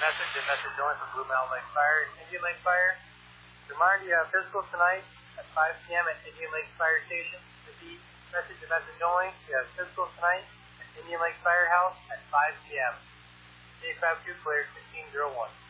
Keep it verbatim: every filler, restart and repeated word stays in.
message and message only for Blue Mountain Lake Fire and Indian Lake Fire. Reminder, you have physicals tonight at five p m at Indian Lake Fire Station. Repeat, message and message only. You have physicals tonight at Indian Lake Firehouse at five p m J five two cleared, fifteen oh one.